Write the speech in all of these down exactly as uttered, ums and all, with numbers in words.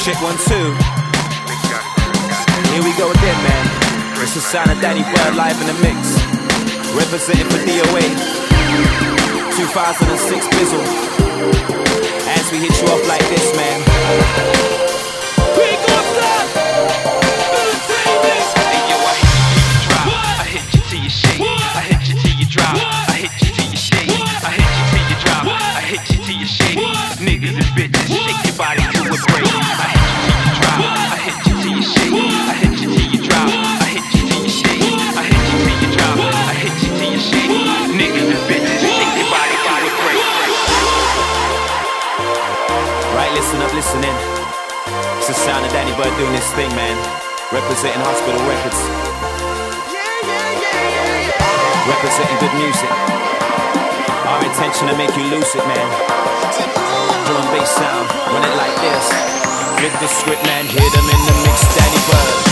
Check one, two. Here we go again, man. It's the sound of Danny Bird live in the mix. Representing for D O A. two thousand six Bizzle. As we hit you off like this, man. We got that! Hey yo, I hit you till you drop. I hit you till you shake. I hit you till you drop. I hit you till you shake. I hit you till you drop. I hit you till you shake. Niggas and bitches, shake your body to a break. I hit you till you drop. I hit you till you shake. I hit you till you drop. I hit you till you shake. I hit you till you drop. I hit you till you shake. Niggas and bitches, shake your body to a break. Right, listen up, listen in. It's the sound of Danny Bird doing this thing, man. Representing Hospital Records. Representing good music. Our intention to make you lucid, man. Drum and bass sound, run it like this. Flip the script, man, hit them in the mix, Danny Bird.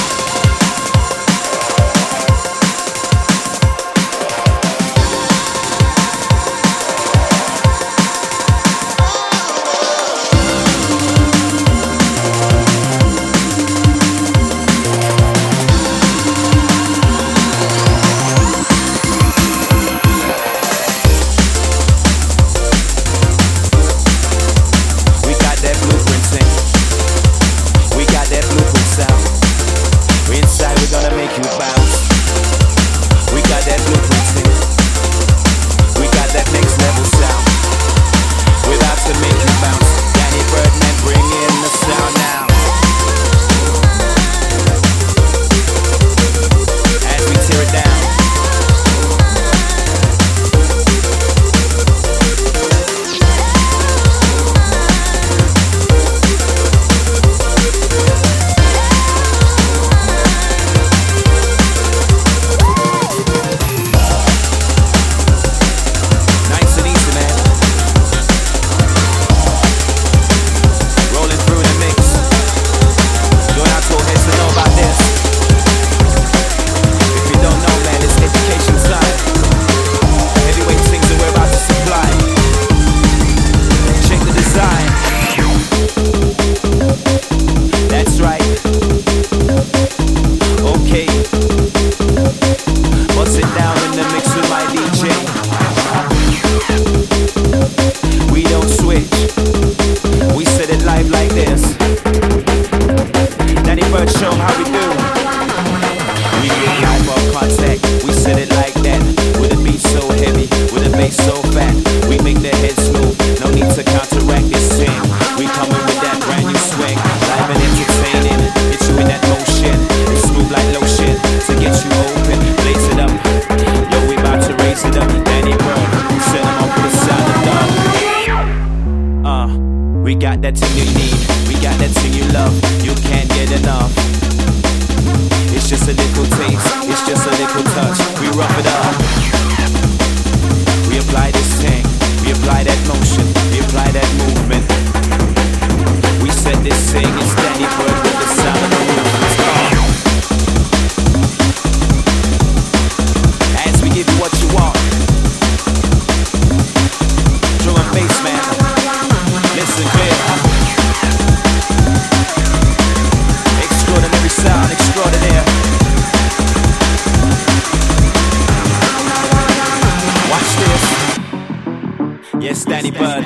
Yes, Danny Bird,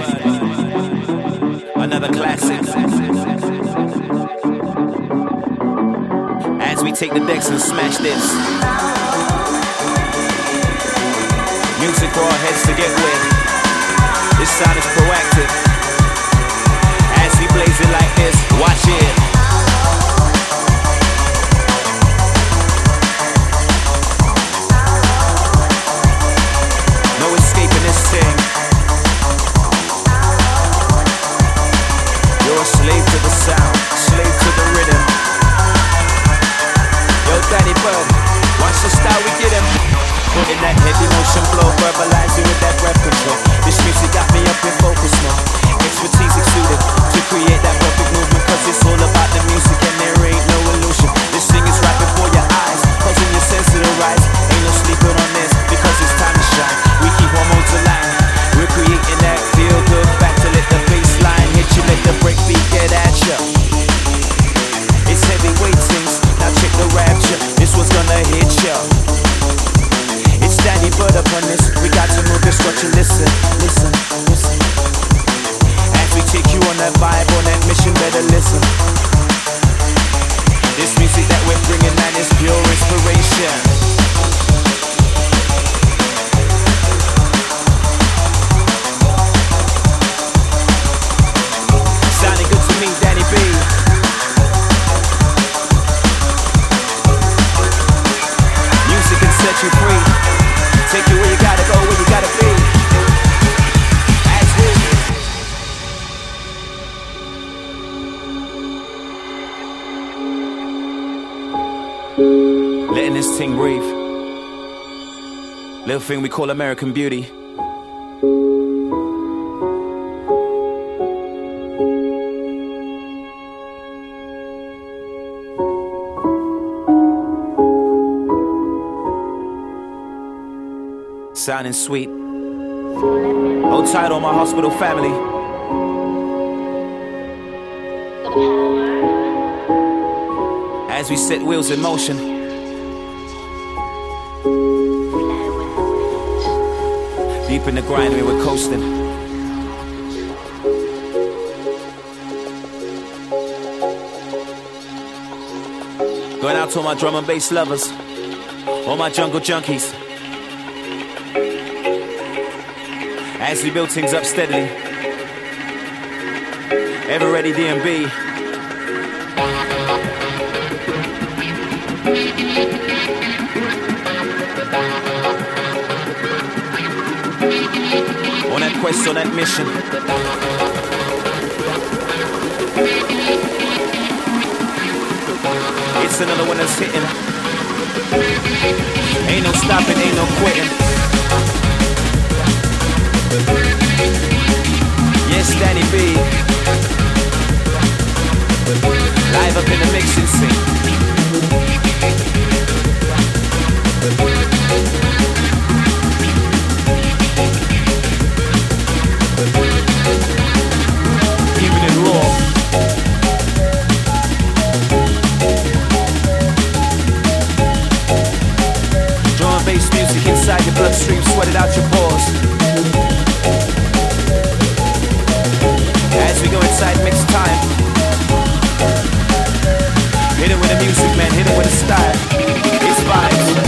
another classic. As we take the decks and smash this. Music for our heads to get with. This sound is proactive. As we blaze it like this, watch it. No escaping this thing. You're a slave to the sound, slave to the rhythm. Yo, Danny Bird, watch the style we get him. Putting that heavy motion flow, verbalizing with that breath control. This music got me up in focus mode. Expertise exuded to create that perfect movement. Cause it's all about the music and there ain't no illusion. This thing is right before your eyes, causing your sense to rise. Ain't no sleeping on this, because it's time to shine. We keep hormones aligned. We're creating that feel good back to let the bass line hit you, let the break beat get at you. on that vibe, on that mission, better listen. This music that we're bringing, man, is pure inspiration. Sounding good to me, Danny B. Music can set you free. Take you where you gotta go, where you gotta be. As we letting this thing breathe. Little thing we call American Beauty. Sounding sweet. Hold tight on my hospital family. As we set wheels in motion. Deep in the grind, we were coasting. Going out to all my drum and bass lovers, all my jungle junkies. As we build things up steadily. Ever ready D M B. On that quest, on that mission. It's another one that's hitting. Ain't no stopping, ain't no quitting. Yes, Danny B. Live up in the mixing scene. Keeping it raw. Drum and bass music inside your bloodstream, sweat it out your pores. As we go inside mix time. Hit it with the music, man, hit it with the style. It's vibes.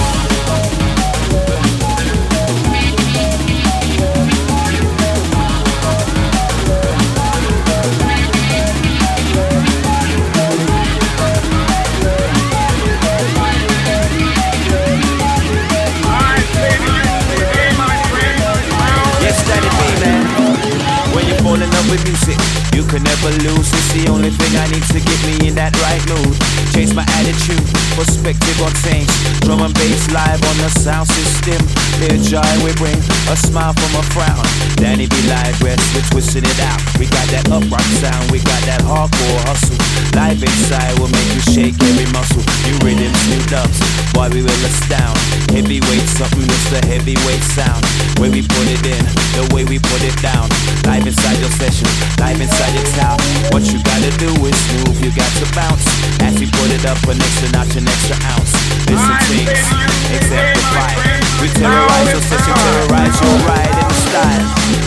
Yes, Danny B, man. When you fall in love with music, you can never lose. It's the only thing I need to get me in that right mood. Change my attitude, perspective on things. Drum and bass live on the sound system. Their joy we bring, a smile from a frown. Danny B live, rest, we're twisting it out. We got that uprock sound, we got that hardcore hustle. Live inside will make you shake every muscle. New rhythms, new dubs, boy we will astound. Heavyweight, something is the heavyweight sound. Where we put it in, the way we put it down. Live inside your session, live inside your town. What you gotta do is move, you got to bounce. As we put it up an extra notch, an extra ounce. Listen things, exemplify. We terrorize your session, terrorize your ride in style.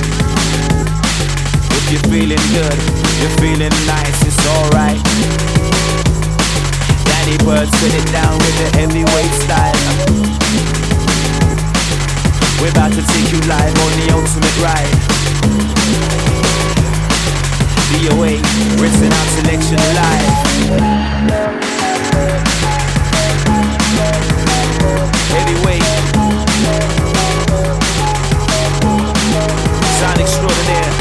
If you're feeling good, you're feeling nice, it's alright. Danny Bird set it down with the heavyweight style. We're about to take you live on the ultimate ride. D O A, rinsing out selection live. Heavyweight. Sound extraordinaire.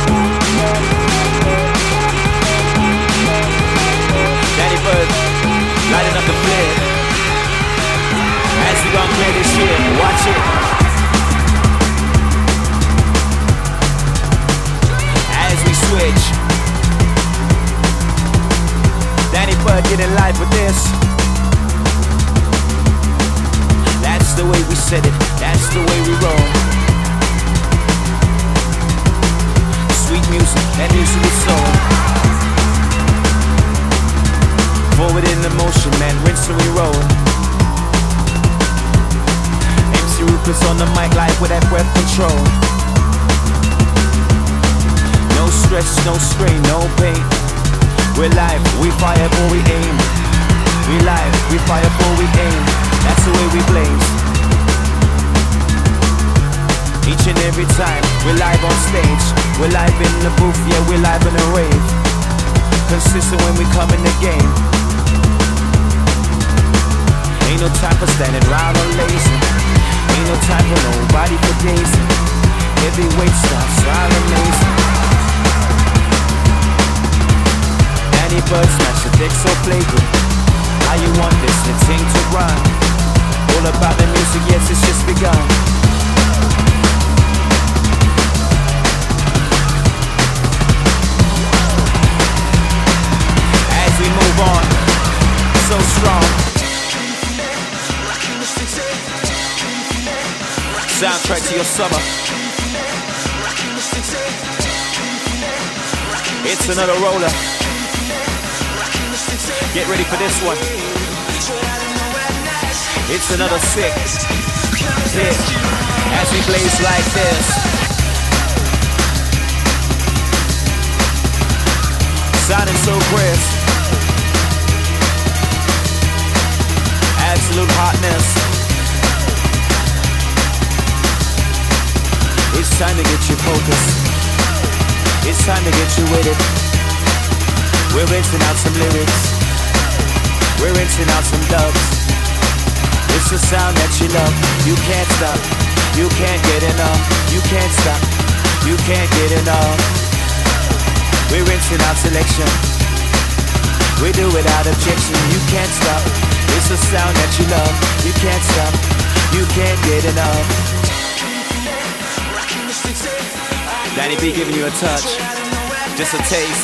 Danny Bird, lighting up the flare. As we gon' clear this year, watch it. As we switch. Danny Bird getting live with this. That's the way we said it, that's the way we roll. Sweet music, that music is soul. Forward in the motion, man, rinse and we roll. M C Rufus on the mic live with that breath control. No stress. stress, no strain, no pain. We're live, we fire before we aim. We live, we fire before we aim. That's the way we blaze. Each and every time, we're live on stage. We're live in the booth, yeah, we're live in a rave. Consistent when we come in the game. Ain't no time for standing around or lazy. Ain't no time for nobody for gazing. Heavyweight stuff, style amazing. Danny Bird smash the dick so flagrant. How you want this, the thing to run? All about the music, yes, it's just begun. As we move on, so strong. Soundtrack to your summer. It's another roller. Get ready for this one. It's another sick hit. As we blaze like this. Sounding so crisp. Absolute hotness. It's time to get you focused. It's time to get you with it. We're rinsing out some lyrics. We're rinsing out some dubs. It's the sound that you love. You can't stop. You can't get enough. You can't stop. You can't get enough. We're rinsing out selection. We do it without objection. You can't stop. It's the sound that you love. You can't stop. You can't get enough. Danny B giving you a touch, just a taste.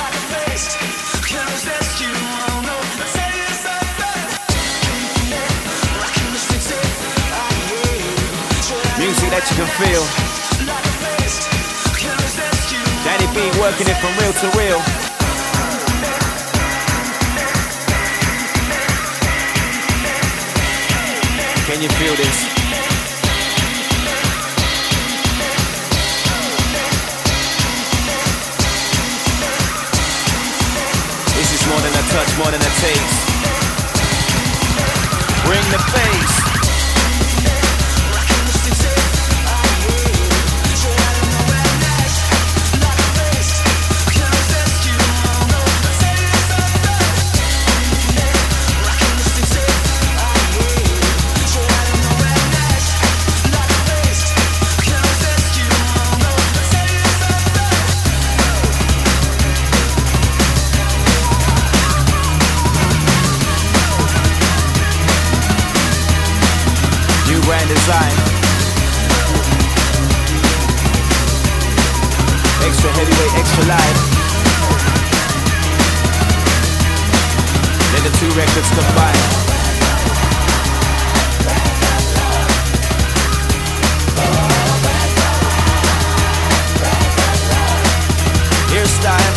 Music that you can feel. Danny B working it from real to real. Can you feel this? More than a touch, more than a taste. Bring the bass. Grand design. Extra heavyweight, extra light. Then the two records combine. Here's time.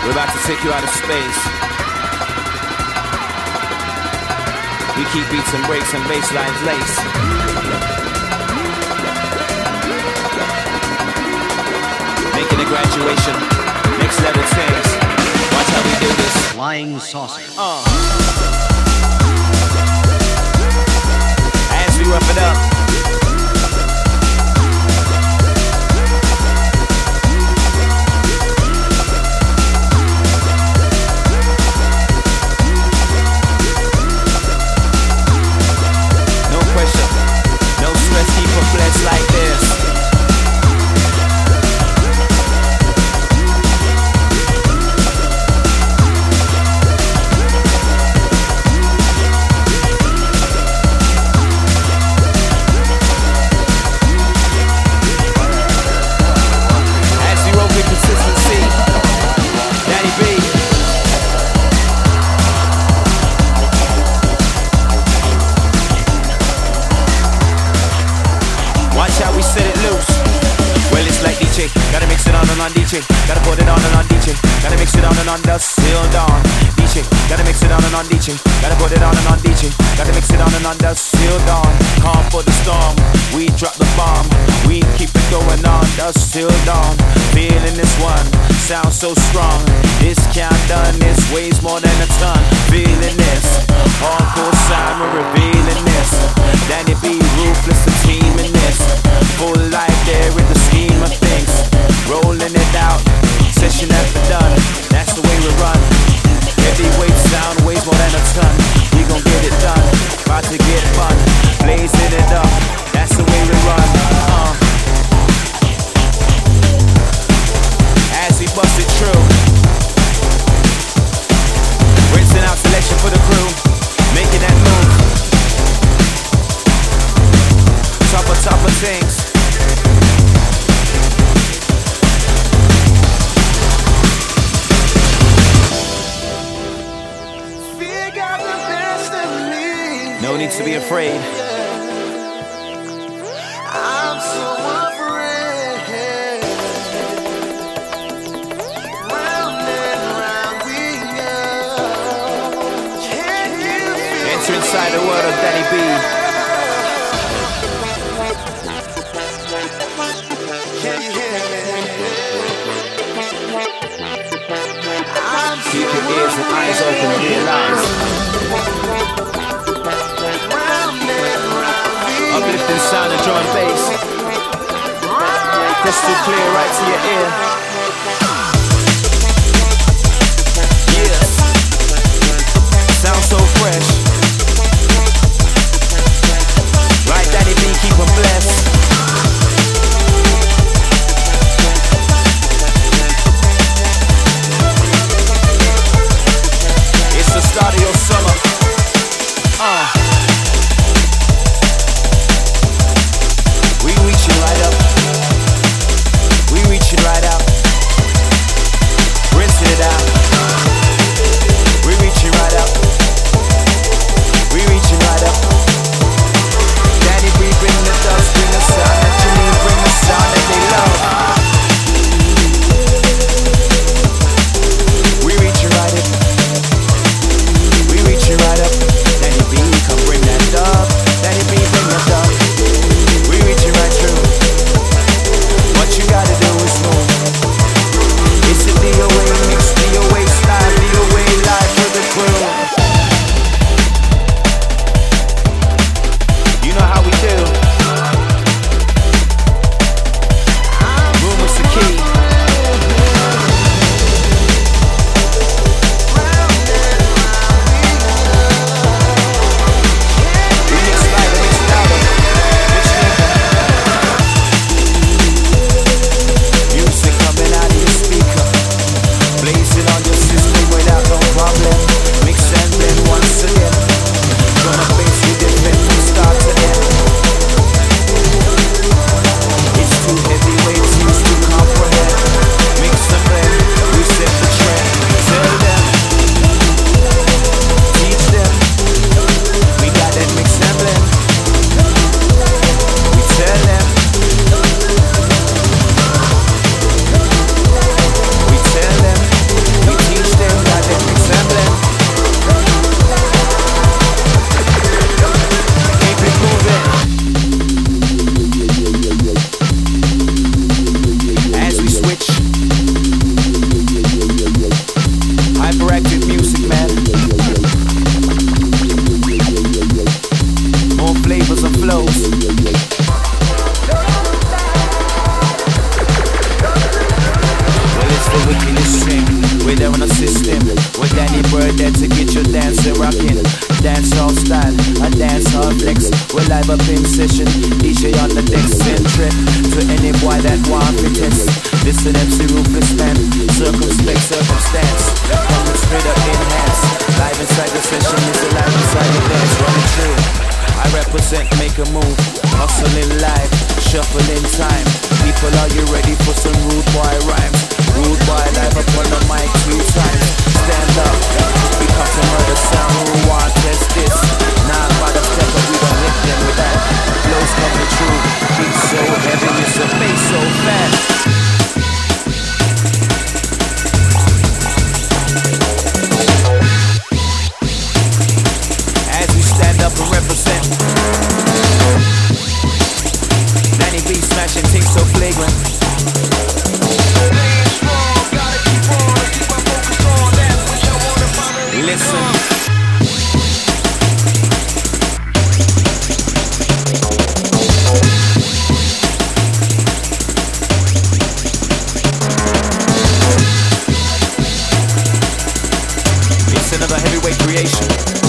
We're about to take you out of space. We keep beats and breaks and bass lines lace. Making a graduation, next level things. Watch how we do this. Flying saucer. Uh. As we rough it up. No stress, keep her blessed like this. As you roll with consistency, Danny B. Watch how we set it loose. Well, it's like D J, gotta mix it on and on D J, gotta put it on and on D J, gotta mix it on and on dust till dawn. D J, gotta mix it on and on D J, gotta put it on and on D J, gotta mix it on and on dust till dawn. Calm for the storm, we drop the bomb, we keep it going on dust till dawn. Feeling this one, sounds so strong. This countdown is weighs more than a ton. Feeling this, hardcore sound, we're revealing this. Danny B, ruthless, the team in this. Full life there in the scheme of things. Rolling it out, session after done. That's the way we run. Heavyweight sound weighs more than a ton. We gon' get it done, about to get fun. Blazing it up, that's the way we run. uh. As we bust it true, rinsing out selection for the crew, making that move. Top of top of things. Fear got the best of me. No need to be afraid. I'm so afraid. Round and round we go. Can you feel Enter inside the world of Danny B. Can you hear me? I'm so Keep your ears and eyes open and realize. round and round we go. Uplifting sound of drum and bass. Crystal clear right to your ear. Yes. Sound so fresh. Right, Danny B, keep 'em blessed. It's the start of your summer. Uh. We reaching right up. We reaching right out. we're there on the system. With Danny Bird there to get your dancer rocking. Dancehall style, a dancehall flex. We're live up in session, D J on the deck. Send trip to any boy that want to test. This an M C Ruthless man, circumspect circumstance. Coming straight up in hands. Live inside the session, is a live inside the dance. Running true, I represent, make a move. Hustling live, shuffling time. People, are you ready for some rude boy rhymes? Rude boy live up on the mic three times. Stand up, we come to murder sound. Who want test this? Nah, by the step up, we gon' hit them with that. Flows coming true, beat so heavy, it's a bass so fast. As we stand up and represent, Danny B smashing things so flagrant. Listen. It's another heavyweight creation.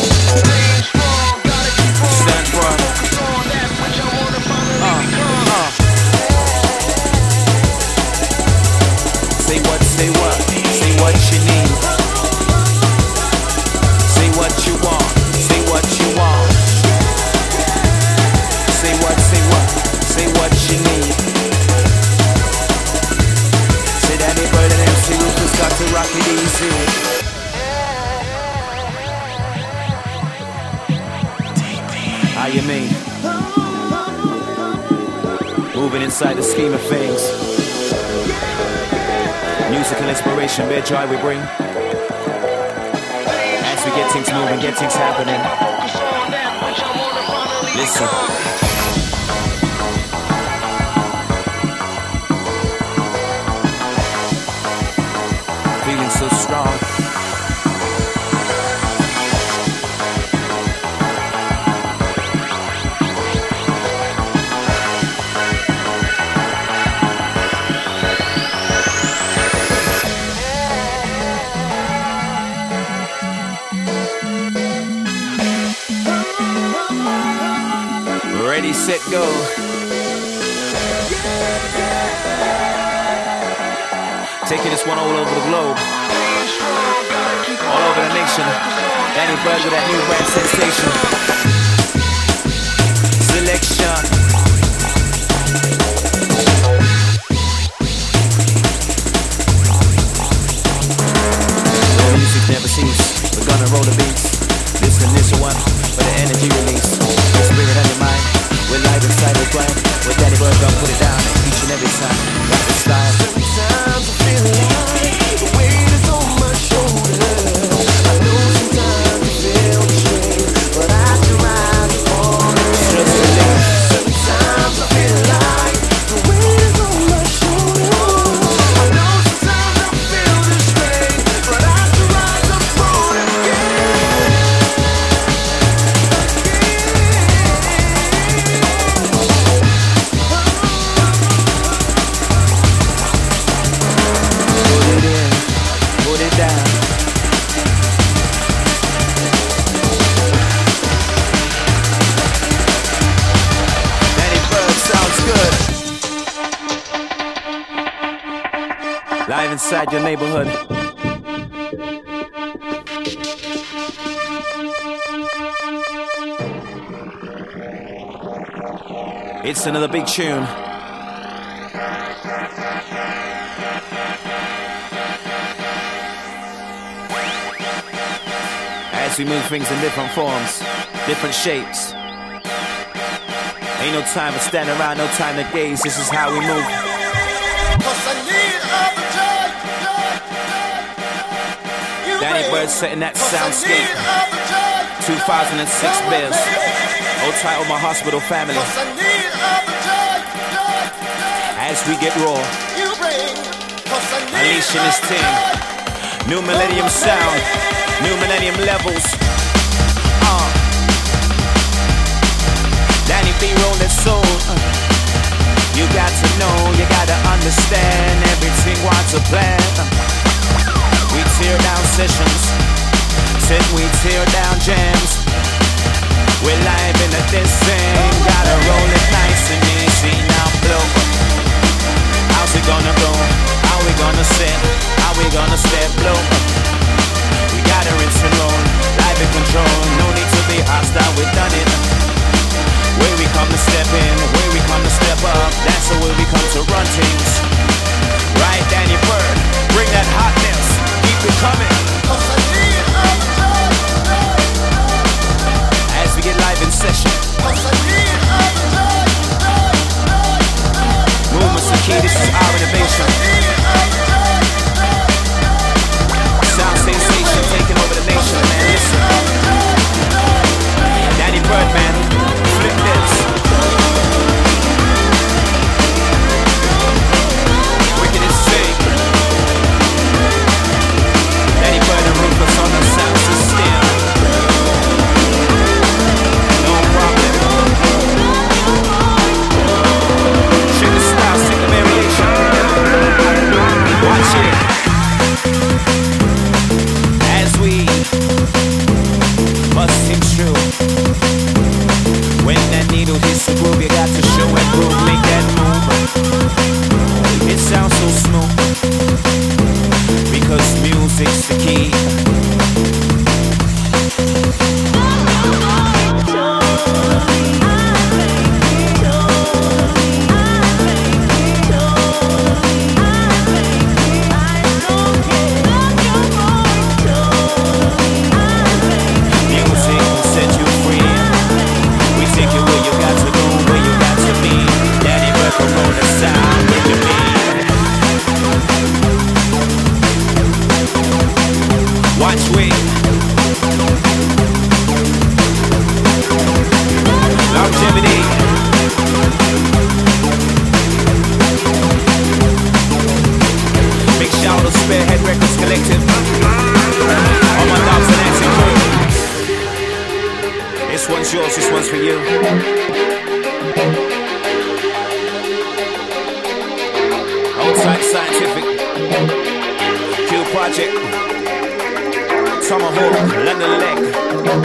Stand firm. Uh, uh. Say what, say what, say what you need. Say what you want, say what you want. Say what, say what, say what you need. Say Danny Bird and M C Ruthless got to rock it easy. How you mean? Moving inside the scheme of things. Musical inspiration, bare joy we bring. As we get things moving, get things happening. Listen. Feeling so strong. Ready, set, go. Taking this one all over the globe, all over the nation. Danny Bird with that new rap sensation. Selection. The music never cease. We're gonna roll the beats. Listen, this one for the energy release. Your spirit and your mind. We're live inside the grind. With Danny Bird, gonna put it down each and every time. Got the style. Sometimes I feel like the weight is on my shoulders. I know sometimes I feel the strain, but I try to fall again. Sometimes I feel like the weight is on my shoulders. I know sometimes I feel the strain, but I try to fall again. Live inside your neighborhood. It's another big tune. As we move things in different forms, different shapes. Ain't no time to stand around, no time to gaze. This is how we move. Danny Bird setting that soundscape. two thousand six bills. Old title, my hospital family. As we get raw, unleashing this team. New millennium sound, new millennium levels. Uh. Danny B rolling soul. Uh. You got to know, you gotta understand. Everything wants a plan. Uh. We tear down sessions. Said we tear down jams. We're live in a this thing. Gotta roll it nice and easy now blow. How's it gonna go? How we gonna set? How we gonna step blow? We gotta rinse and roll. Live in control. No need to be hostile. We've done it. Where we come to step in, where we come to step up. That's the way we come to run things. Right, Danny Bird, bring that hotness, keep it coming. As we get live in session. Movement's the key, this is our innovation. Sound sensation taking over the nation, man, listen. Danny Bird, man, flip this. Wicked is sick. Danny Bird and Rufus on the sound system. No problem. Shit the style, stick the variation. Watch it. As we must seem true. When that needle hits the groove, you got to show and prove, make that move. It sounds so smooth, because music's the key. Music will set you free. We take you where you got to go, where you got to be. Daddy Bird on the sound with your beat. Watch we. Longevity. Big shout out to Spearhead Records Collective. All my dogs and dancing crew. This one's yours, this one's for you. Outside Scientific, Q Project, Tomahawk, London Leg,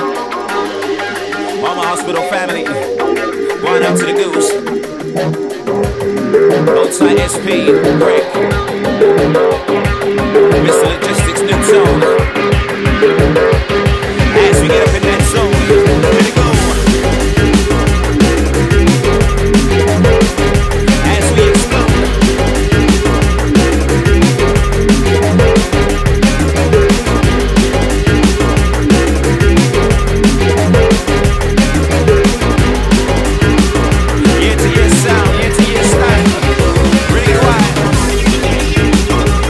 Mama Hospital Family, going out to the Goose, Outside S P, Greg, Mister Logistics, New Zone. As we get up in that zone, let it go. As we explode. Yeah to your sound, yeah to your style. Bring it wide.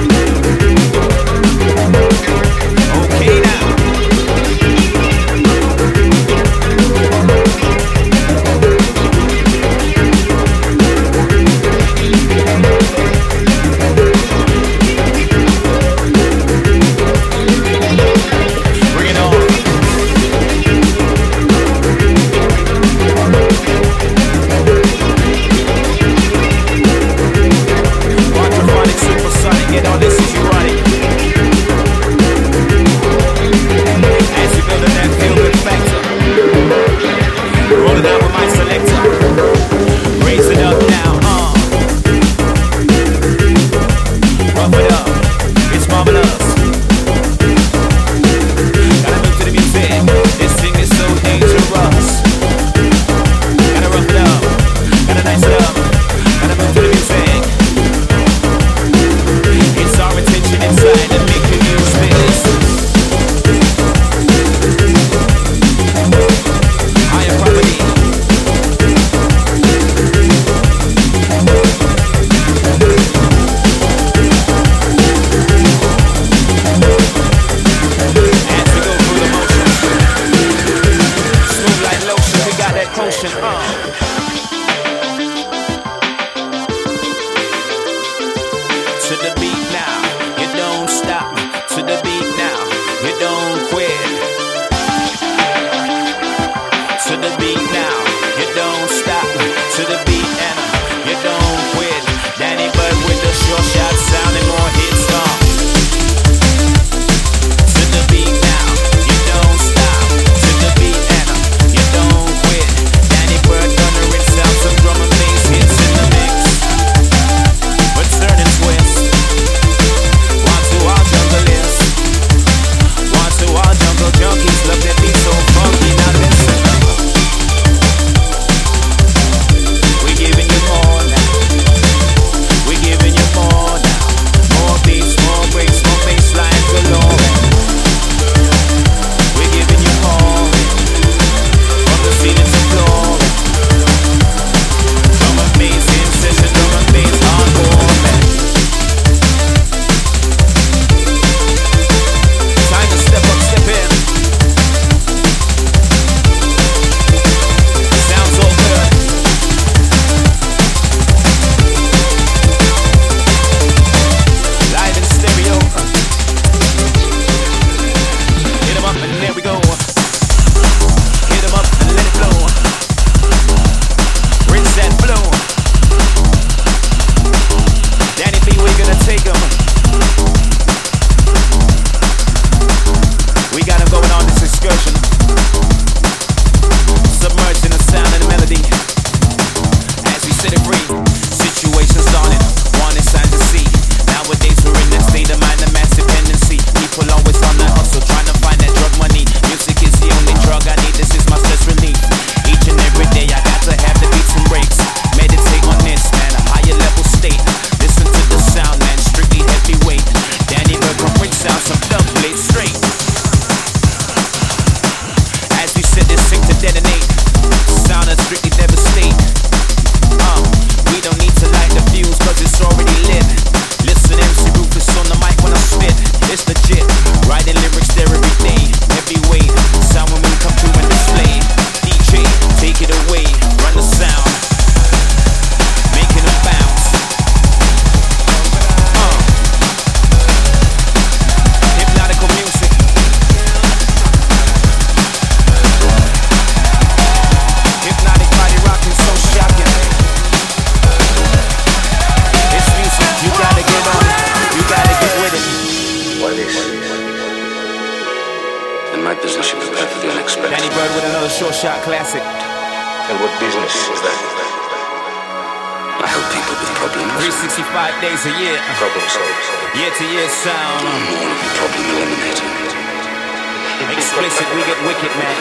business, you prepare for the unexpected. Danny Bird with another short shot classic. And what business is that? I help people with problems. three hundred sixty-five days a year. Problem solvers. Year to year sound. I'm more of a problem eliminator. Explicit, we get wicked, man.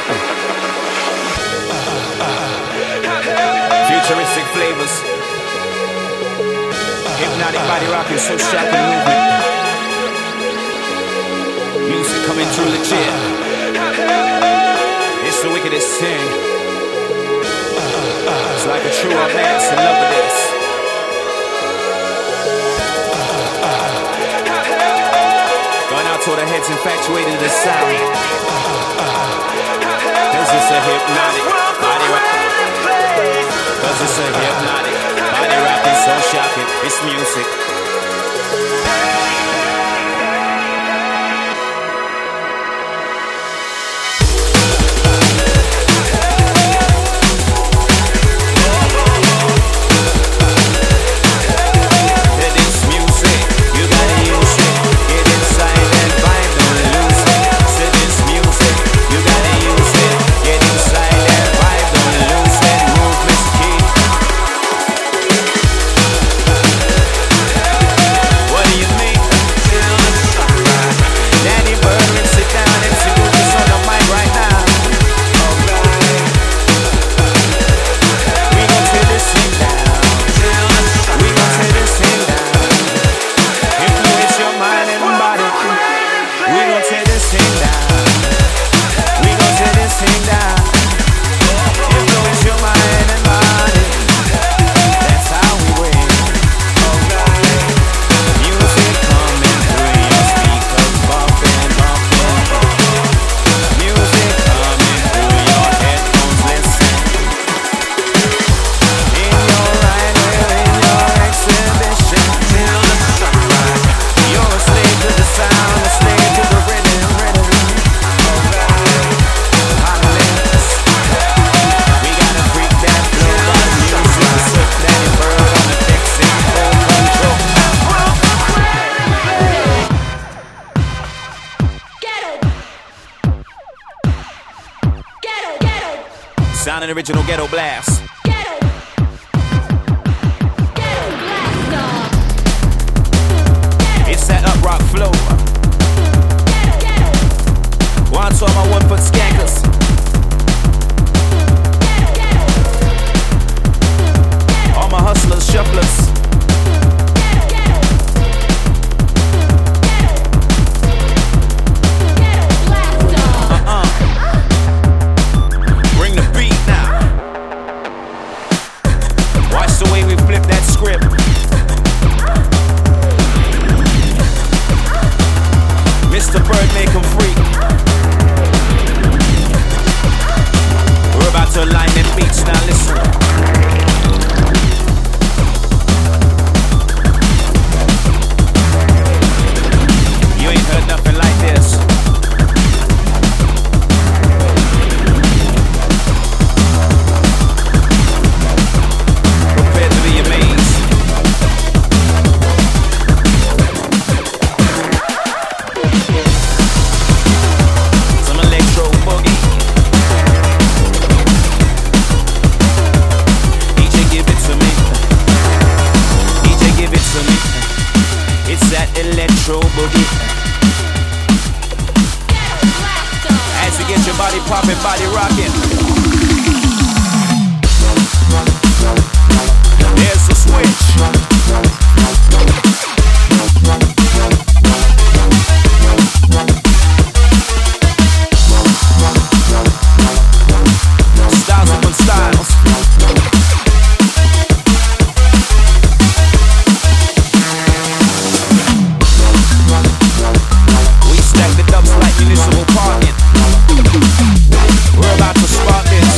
Futuristic flavors. Hypnotic body rocking, so shocking movement. Music coming through legit. It's the wickedest thing. It's like a true romance in love with this. Going out to the heads infatuated with the sound. Cause it's a hypnotic body rock. Cause it's a hypnotic body rocking, so shocking. It's music. Sound an original ghetto blast. Ghetto. Ghetto blast, dog. It's that up rock flow. Ghetto, ghetto. One to all my one foot skankers. Ghetto, ghetto. All my hustlers, shufflers. Mister Bird, make 'em free. We're about to align them beats, now listen. You ain't heard nothing like this. Prepare to be amazed. Electro boogie. As you get your body popping, body rocking. There's a switch. Styles upon styles. Municipal parking. We're about to spark this.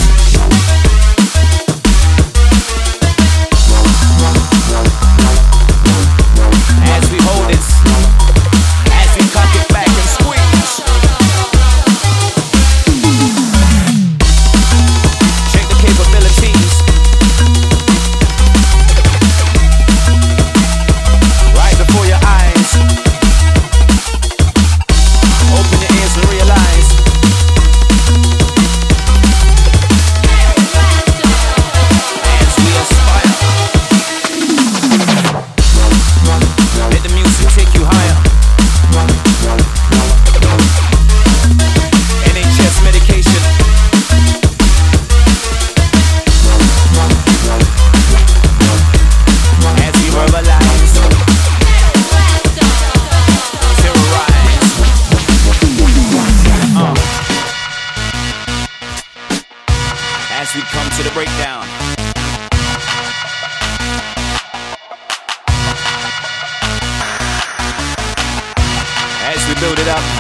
we build it up.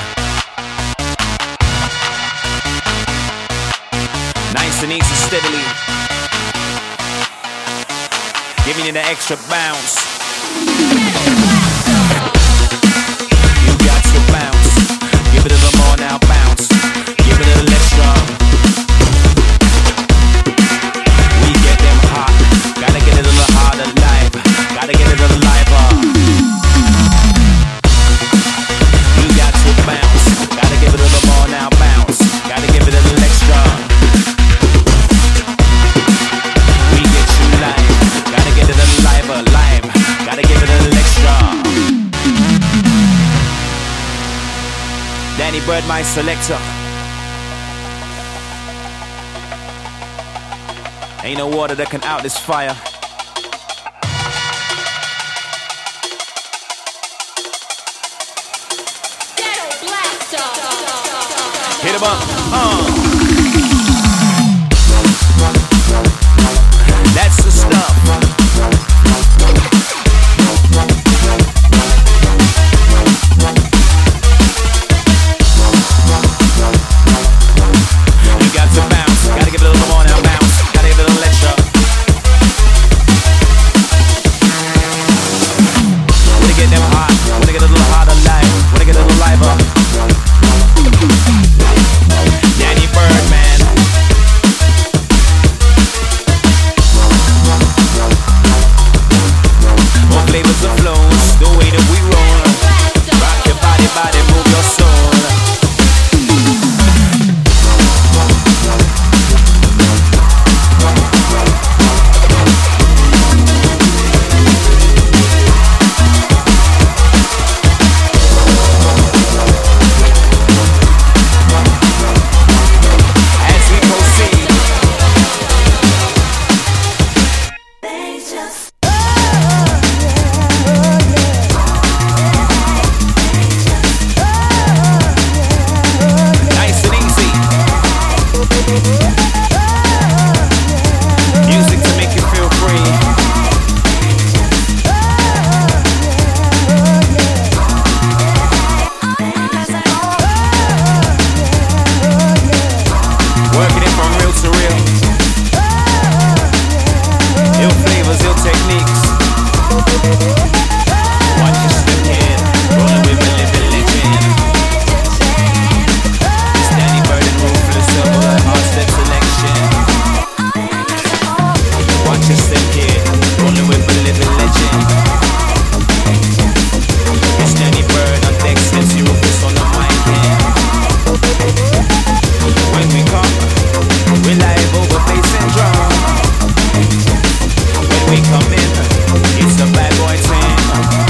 Nice and easy, steadily. Giving you the extra bounce. You got to bounce. Give it a little more now, bounce. Give it a little extra. We get them hot. Gotta get it a little harder, live. Gotta get it a little liver. You got to bounce. Gotta give it a little more now, bounce. Gotta give it a little extra. We get you live. Gotta get it a little liver, live. Gotta give it a little extra. Danny Bird, my selector. Ain't no water that can out this fire. Ghetto Blaster. Hit him up. Uh. That's the stuff. You got to bounce. Gotta give it a little more now, bounce. Gotta give it a little extra. Wanna get them hot. Wanna get a little hotter live. Wanna get a little liver. Danny Bird, man. More flavors and flows, the way that we roll. Rock your body, body, move your soul. As we proceed, nice and easy. Music to make you feel free. Working it from real to real. Ill flavors, ill techniques. Watch your step in, rolling with a living legend. It's Danny Bird and Ruthless Silver, hard step selection. Watch your step kid, rolling with a living legend. It's Danny Bird on deck, Stepsy Rufus on the mic hand. When we come, we live over bass and drum. When we come in, it's a bad boy team.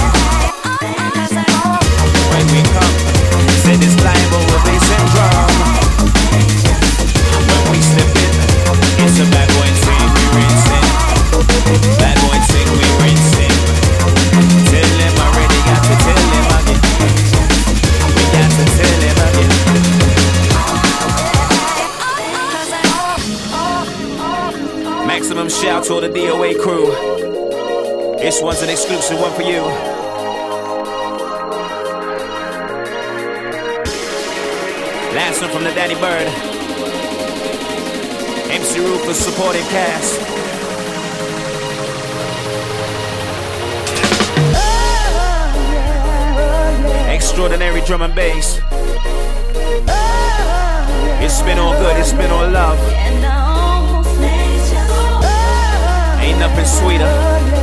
When we come, said it's live over bass and drum. When we step in, it's a bad boy team, we rinsing. Bad boy team, we rinsing. Tell them already, got to tell them again. We got to tell them again. Maximum shout to all the D O A crew. This one's an exclusive one for you. Last one from the Danny Bird. M C Rufus supporting cast. Extraordinary drum and bass. It's been all good, it's been all love. Ain't nothing sweeter